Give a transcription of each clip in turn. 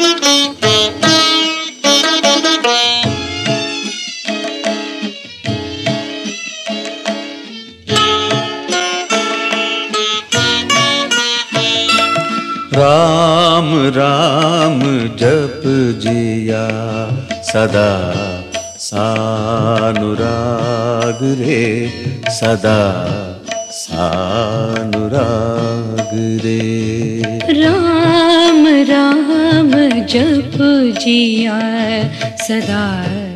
राम राम जप जिया सदा सानुराग रे, सदा सानुराग रे। राम राम जप जिया सदा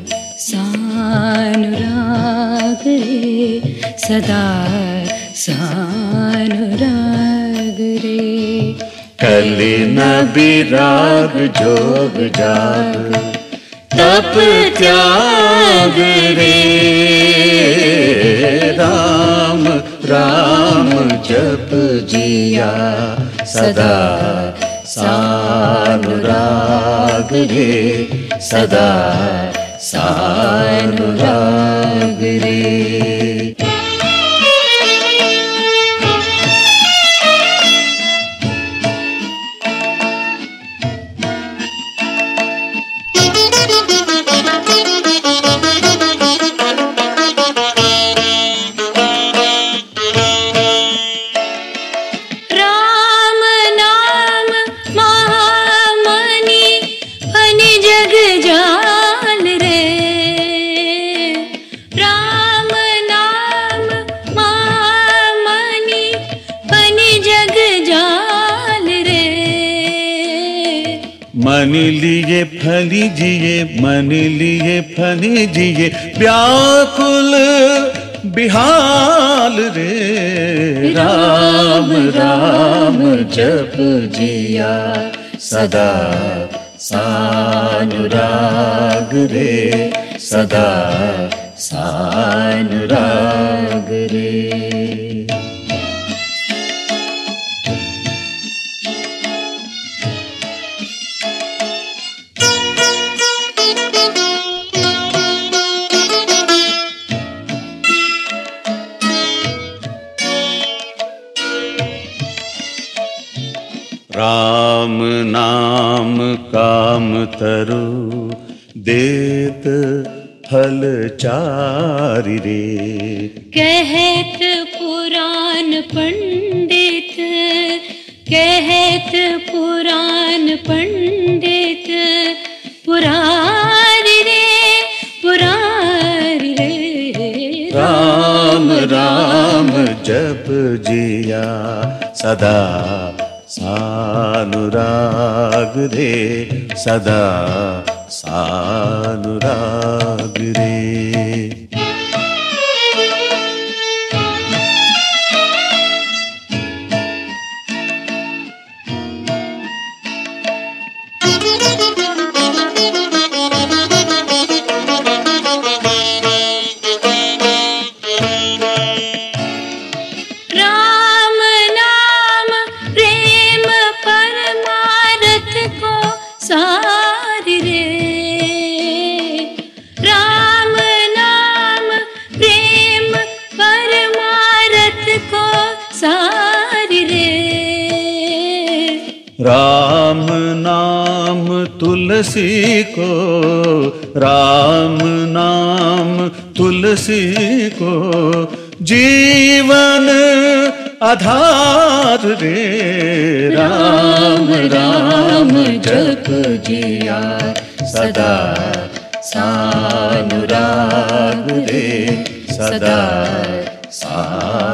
सानुराग रे, सदा सानुराग रे। कली न विराग जोग जाग तप त्याग रे। राम राम जप जिया सदा सानुराग रे, सदा सानुराग रे। मन लिए फली जिए, मन लिए फली जिए, व्याकुल बिहाल रे। राम राम जप जिया सदा सानुराग रे, सदा सानुराग रे। राम नाम काम तरु देत फल चारि रे। कहत पुराण पंडित, कहत पुराण पंडित, पुरारि रे, पुरारि रे। राम राम जप जिया सदा सानुराग रे, सदा सानुराग रे। सारि रे। राम नाम प्रेम परमारथ को सारि रे। राम नाम तुलसी को, राम नाम तुलसी को, जीवन आधार रे। राम राम जप जिया सदा सानुराग रे, सदा सा